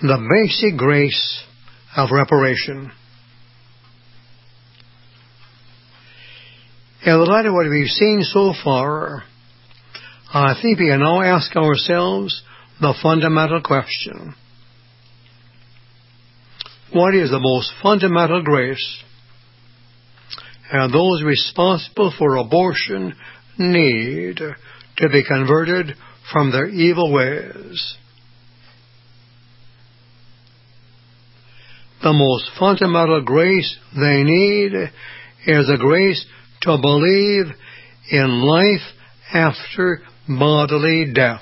the basic grace of reparation. In the light of what we've seen so far, I think we can now ask ourselves the fundamental question. What is the most fundamental grace and those responsible for abortion need to be converted from their evil ways? The most fundamental grace they need is the grace to believe in life after bodily death.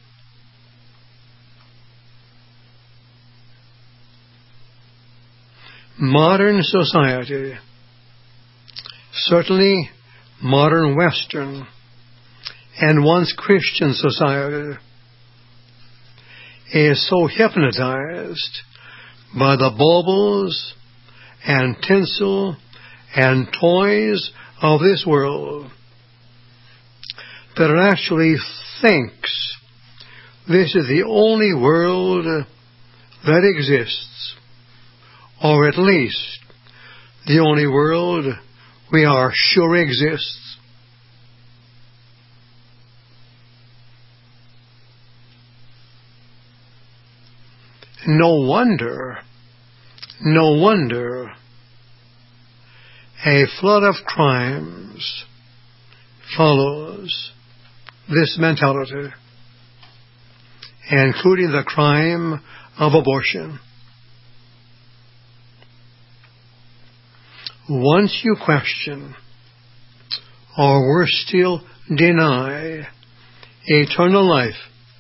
Modern society, certainly modern Western and once Christian society, is so hypnotized by the baubles and tinsel and toys of this world that it actually thinks this is the only world that exists, or at least the only world we are sure exists. No wonder a flood of crimes follows this mentality, including the crime of abortion. Once you question, or worse still, deny eternal life,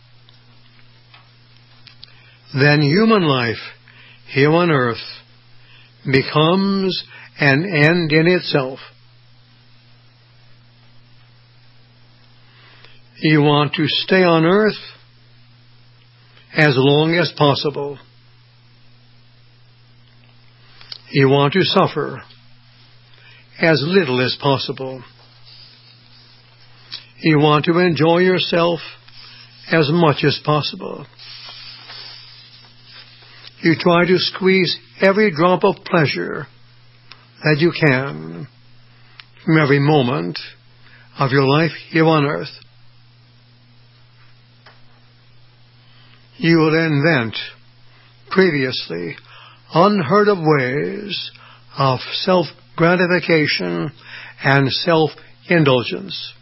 then human life here on earth becomes an end in itself. You want to stay on earth as long as possible. You want to suffer as little as possible. You want to enjoy yourself as much as possible. You try to squeeze every drop of pleasure that you can from every moment of your life here on earth. You will invent previously unheard of ways of self-gratification and self-indulgence.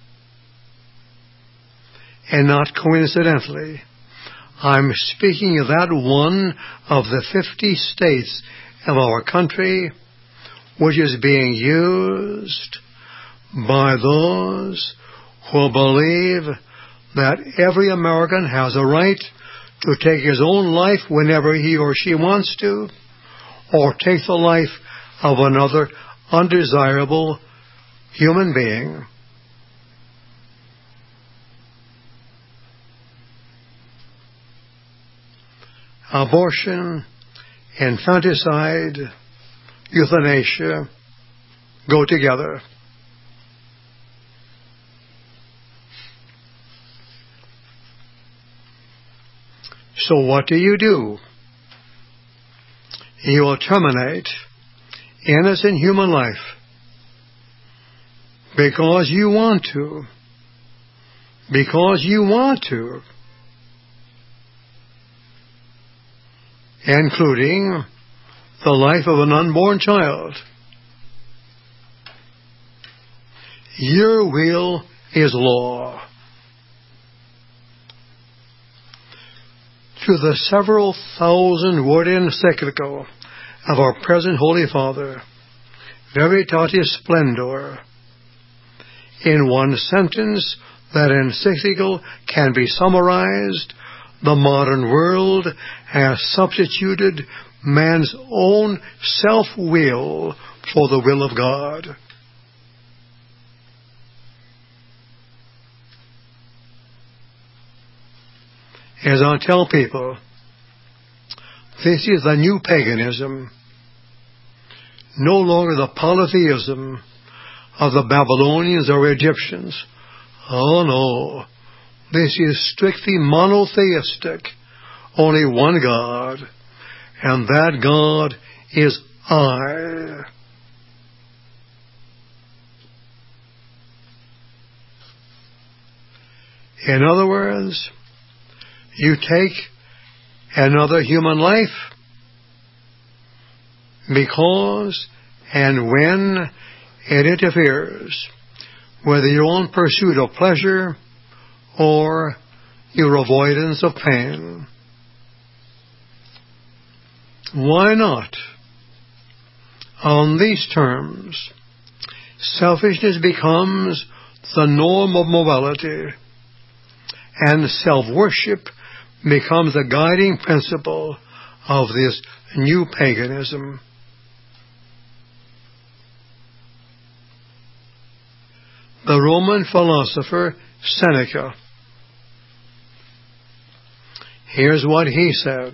And not coincidentally, I'm speaking of that one of the 50 states of our country which is being used by those who believe that every American has a right to take his own life whenever he or she wants to, or take the life of another undesirable human being. Abortion, infanticide, euthanasia go together. So what do? You will terminate innocent human life because you want to. Because you want to. Including the life of an unborn child. Your will is law. Through the several thousand-word encyclical of our present Holy Father, Veritatis Splendor, in one sentence, that encyclical can be summarized: the modern world has substituted man's own self-will for the will of God. As I tell people, this is the new paganism, no longer the polytheism of the Babylonians or Egyptians. Oh no, this is strictly monotheistic, only one God, and that God is I. In other words, you take another human life because and when it interferes with your own pursuit of pleasure or your avoidance of pain. Why not? On these terms, selfishness becomes the norm of morality, and self-worship becomes the guiding principle of this new paganism. The Roman philosopher Seneca, here's what he said: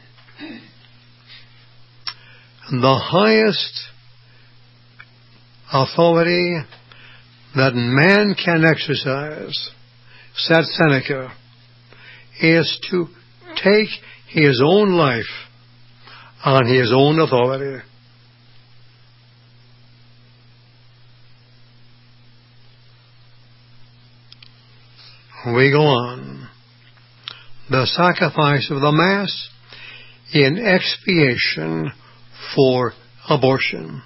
the highest authority that man can exercise, said Seneca, is to take his own life on his own authority. We go on. The sacrifice of the Mass in expiation for abortion.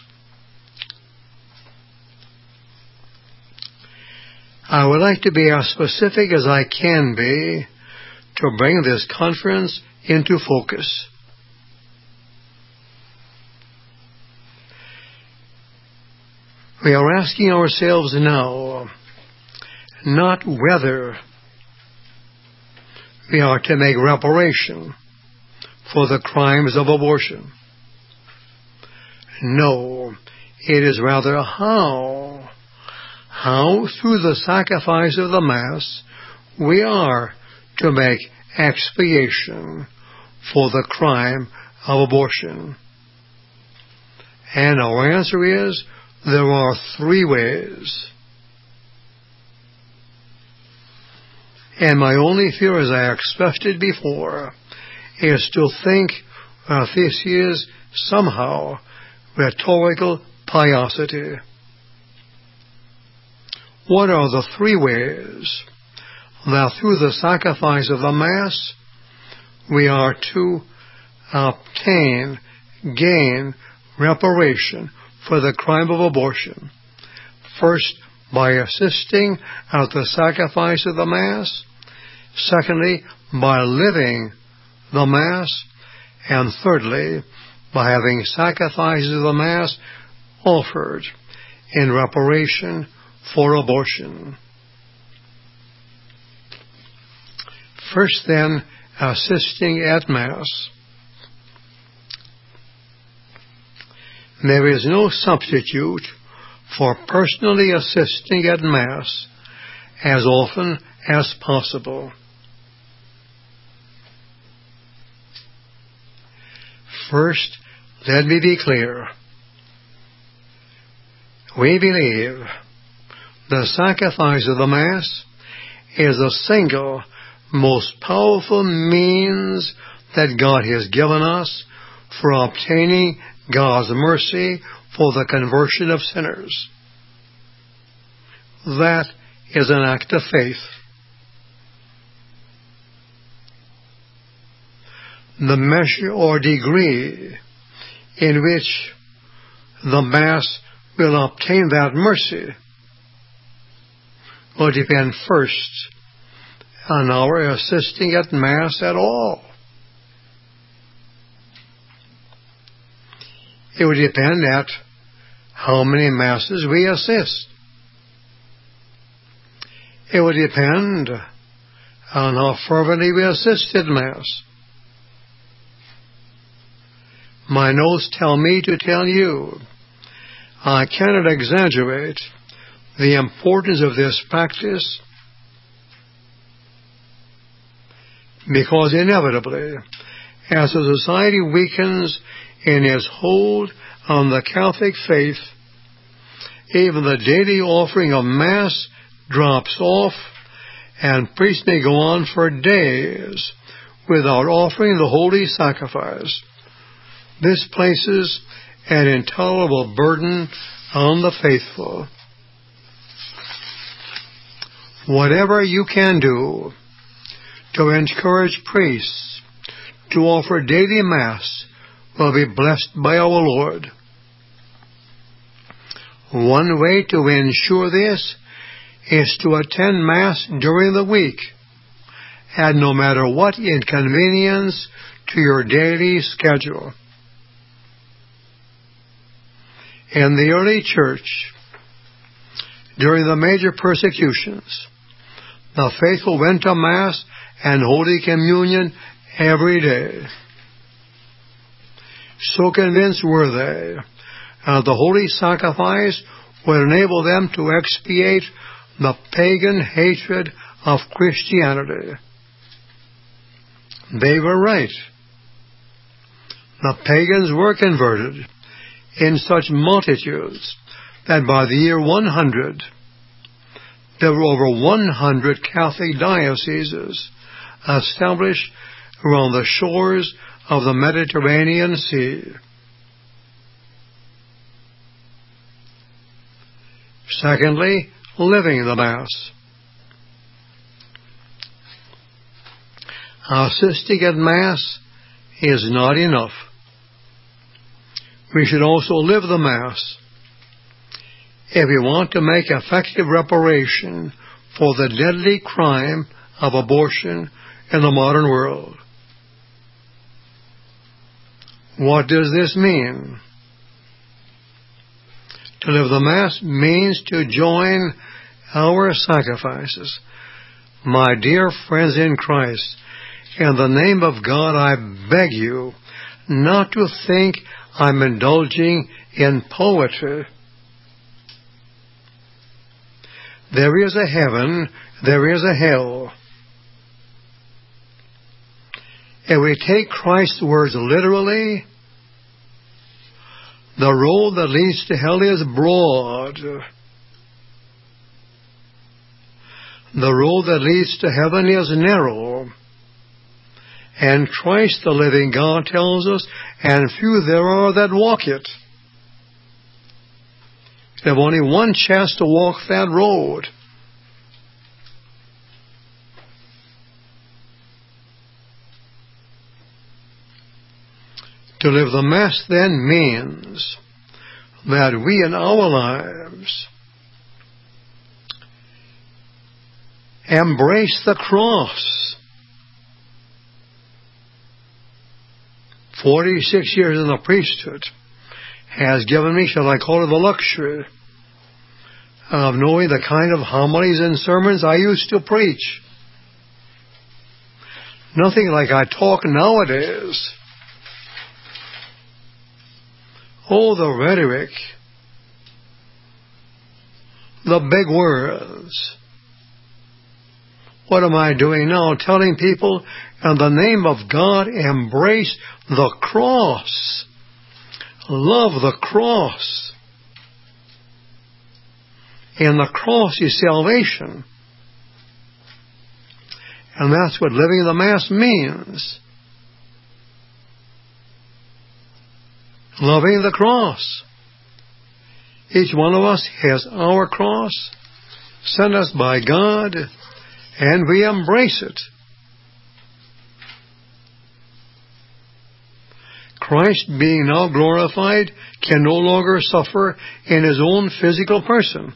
I would like to be as specific as I can be to bring this conference into focus. We are asking ourselves now not whether we are to make reparation for the crimes of abortion. No, it is rather how. How, through the sacrifice of the Mass, we are to make expiation for the crime of abortion. And our answer is, there are three ways. And my only fear, as I expressed it before, is to think this is somehow rhetorical piosity. What are the three ways that through the sacrifice of the Mass we are to obtain, gain reparation for the crime of abortion? First, by assisting at the sacrifice of the Mass. Secondly, by living the Mass. And thirdly, by having sacrifices of the Mass offered in reparation for abortion. First, then, assisting at Mass. There is no substitute for personally assisting at Mass as often as possible. First, let me be clear. We believe the sacrifice of the Mass is the single most powerful means that God has given us for obtaining God's mercy for the conversion of sinners. That is an act of faith. The measure or degree in which the Mass will obtain that mercy will depend first on our assisting at Mass at all. It would depend at how many Masses we assist. It would depend on how fervently we assist at Mass. My notes tell me to tell you, I cannot exaggerate the importance of this practice, because inevitably, as a society weakens in its hold on the Catholic faith, even the daily offering of Mass drops off, and priests may go on for days without offering the holy sacrifice. This places an intolerable burden on the faithful. Whatever you can do to encourage priests to offer daily Mass will be blessed by our Lord. One way to ensure this is to attend Mass during the week, and no matter what inconvenience to your daily schedule. In the early church, during the major persecutions, the faithful went to Mass and Holy Communion every day. So convinced were they that the holy sacrifice would enable them to expiate the pagan hatred of Christianity. They were right. The pagans were converted in such multitudes that by the year 100, there were over 100 Catholic dioceses established around the shores of the Mediterranean Sea. Secondly, living the Mass. Assisting at Mass is not enough. We should also live the Mass if we want to make effective reparation for the deadly crime of abortion in the modern world. What does this mean? To live the Mass means to join our sacrifices. My dear friends in Christ, in the name of God, I beg you not to think I'm indulging in poetry. There is a heaven, there is a hell. If we take Christ's words literally, the road that leads to hell is broad. The road that leads to heaven is narrow. And Christ, the living God, tells us, and few there are that walk it. You have only one chance to walk that road. To live the Mass then means that we in our lives embrace the cross. 46 years in the priesthood has given me, shall I call it, the luxury of knowing the kind of homilies and sermons I used to preach. Nothing like I talk nowadays. Oh, the rhetoric, the big words. What am I doing now? Telling people, in the name of God, embrace the cross. Love the cross. And the cross is salvation. And that's what living the Mass means. Loving the cross. Each one of us has our cross, sent us by God, and we embrace it. Christ, being now glorified, can no longer suffer in his own physical person.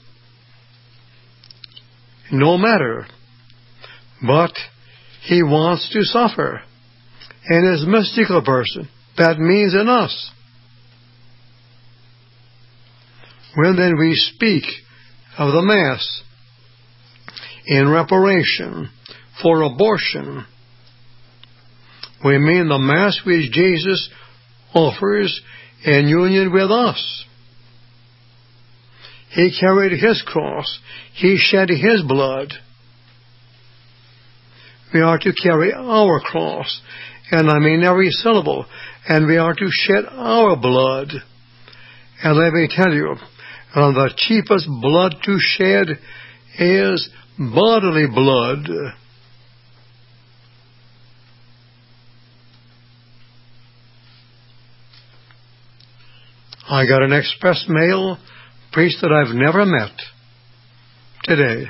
No matter. But he wants to suffer in his mystical person. That means in us. When then we speak of the Mass in reparation for abortion, we mean the Mass which Jesus offers in union with us. He carried his cross. He shed his blood. We are to carry our cross, and I mean every syllable, and we are to shed our blood. And let me tell you, the cheapest blood to shed is bodily blood. I got an express mail priest that I've never met today,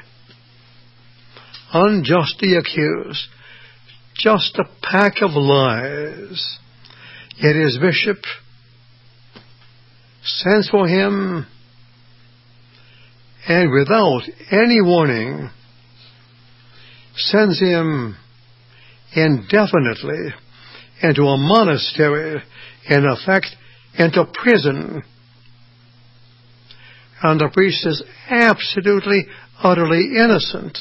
unjustly accused, just a pack of lies. Yet his bishop sends for him and without any warning sends him indefinitely into a monastery, in effect into prison. And the priest is absolutely, utterly innocent.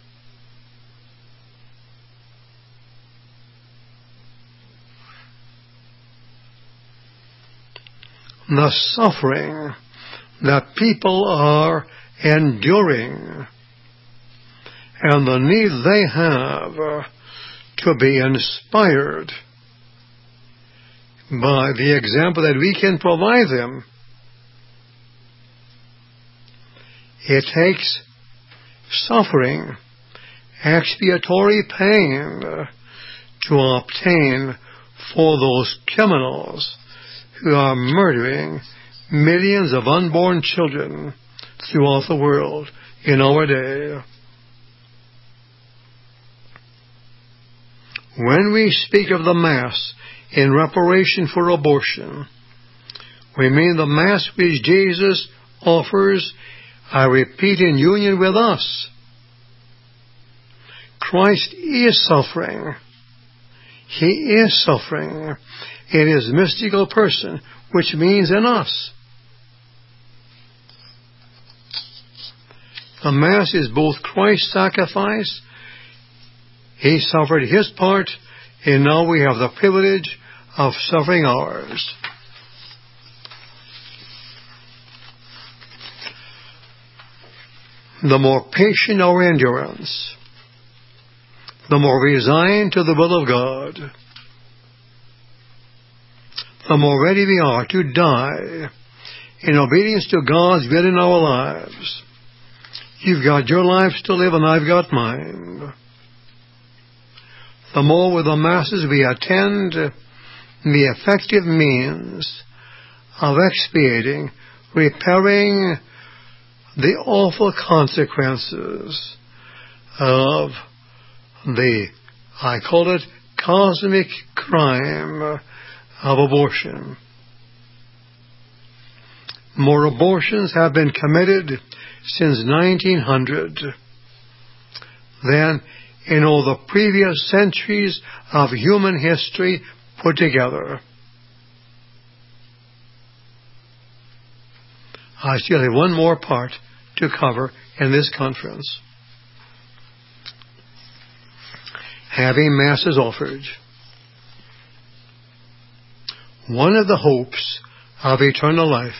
The suffering that people are enduring and the need they have to be inspired by the example that we can provide them. It takes suffering, expiatory pain to obtain for those criminals who are murdering millions of unborn children throughout the world in our day. When we speak of the Mass in reparation for abortion, we mean the Mass which Jesus offers, I repeat, in union with us. Christ is suffering. He is suffering in His mystical person, which means in us. The Mass is both Christ's sacrifice. He suffered His part, and now we have the privilege of suffering ours. The more patient our endurance, the more resigned to the will of God, the more ready we are to die in obedience to God's will in our lives. You've got your lives to live and I've got mine. The more with the Masses we attend, the effective means of expiating, repairing the awful consequences of the, I call it, cosmic crime of abortion. More abortions have been committed since 1900 than in all the previous centuries of human history put together. I still have one more part to cover in this conference. Having Masses offered. One of the hopes of eternal life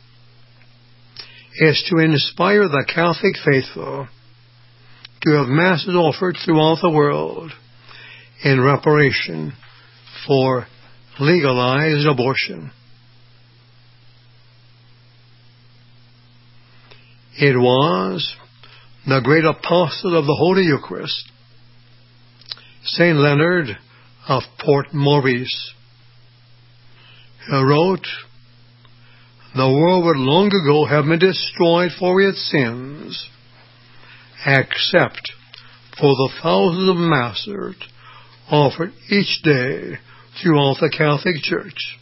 is to inspire the Catholic faithful to have Masses offered throughout the world in reparation for legalized abortion. It was the great apostle of the Holy Eucharist, St. Leonard of Port Maurice, who wrote, "The world would long ago have been destroyed for its sins, except for the thousands of Masses offered each day throughout the Catholic Church."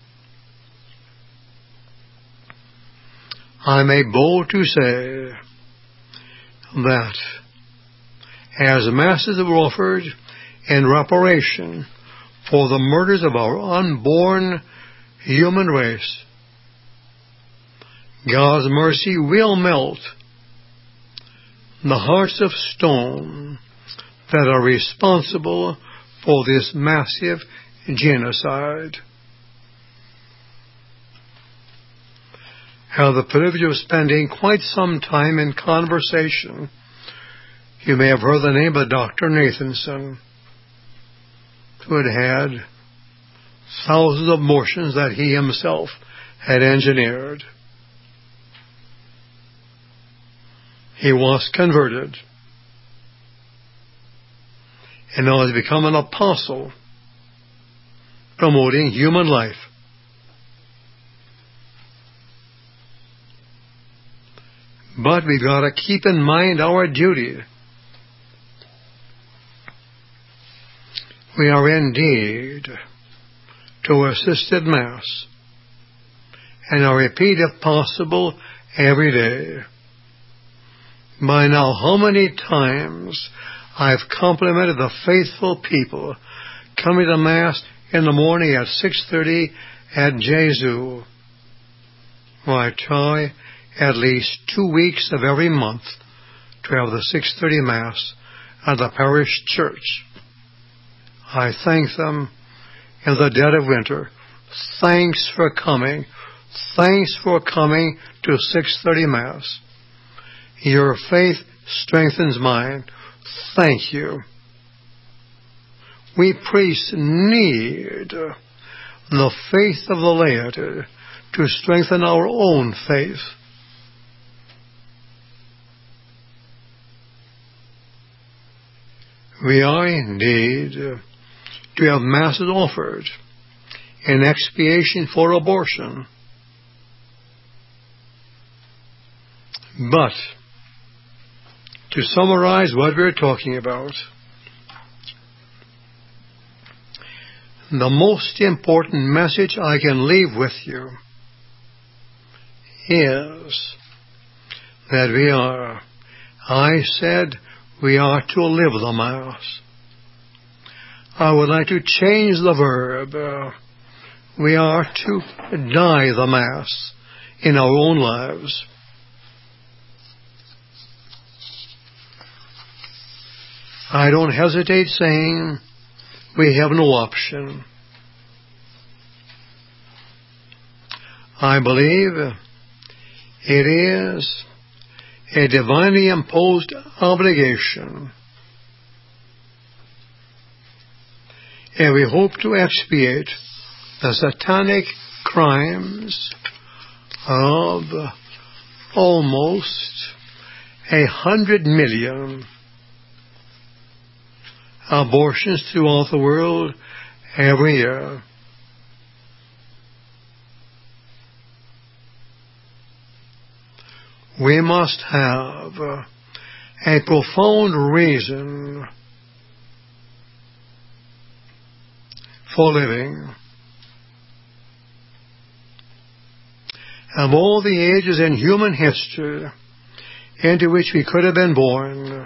I may bold to say that as Masses were offered in reparation for the murders of our unborn human race, God's mercy will melt the hearts of stone that are responsible for this massive genocide. I had the privilege of spending quite some time in conversation. You may have heard the name of Dr. Nathanson, who had thousands of abortions that he himself had engineered. He was converted and now has become an apostle promoting human life. But we've got to keep in mind our duty. We are indeed to assisted Mass, and I repeat if possible every day. By now, how many times I've complimented the faithful people coming to Mass in the morning at 6:30 at Jesu. I try at least 2 weeks of every month to have the 6:30 Mass at the parish church. I thank them in the dead of winter. Thanks for coming. Thanks for coming to 6:30 Mass. Your faith strengthens mine. Thank you. We priests need the faith of the laity to strengthen our own faith. We are indeed to have Masses offered in expiation for abortion. But, to summarize what we're talking about, the most important message I can leave with you is that we are to live the Mass. I would like to change the verb. We are to die the Mass in our own lives. I don't hesitate saying we have no option. I believe it is a divinely imposed obligation, and we hope to expiate the satanic crimes of almost 100 million abortions throughout the world every year. We must have a profound reason for living. Of all the ages in human history into which we could have been born,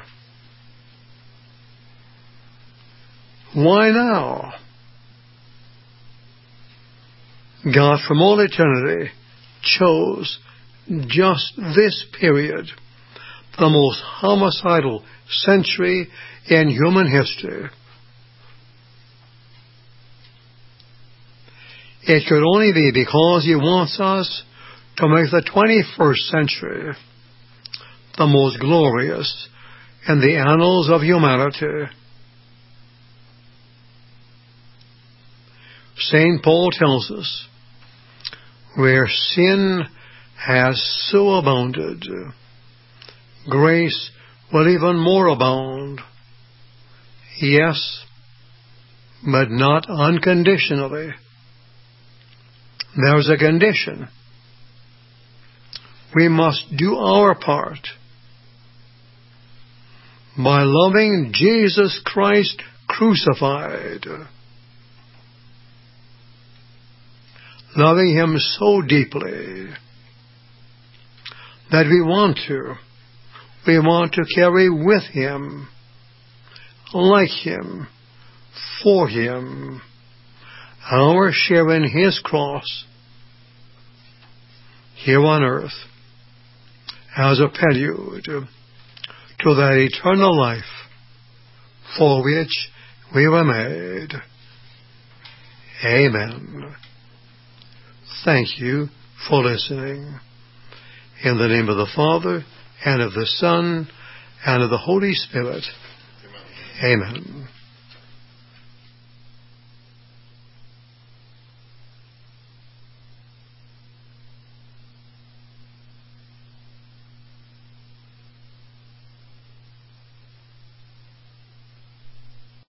why now? God from all eternity chose just this period, the most homicidal century in human history. It could only be because He wants us to make the 21st century the most glorious in the annals of humanity. St. Paul tells us, where sin has so abounded, grace will even more abound. Yes, but not unconditionally. There's a condition. We must do our part by loving Jesus Christ crucified, loving Him so deeply that we want to carry with Him, like Him, for Him, our share in His cross here on earth as a prelude to that eternal life for which we were made. Amen. Thank you for listening. In the name of the Father, and of the Son, and of the Holy Spirit. Amen.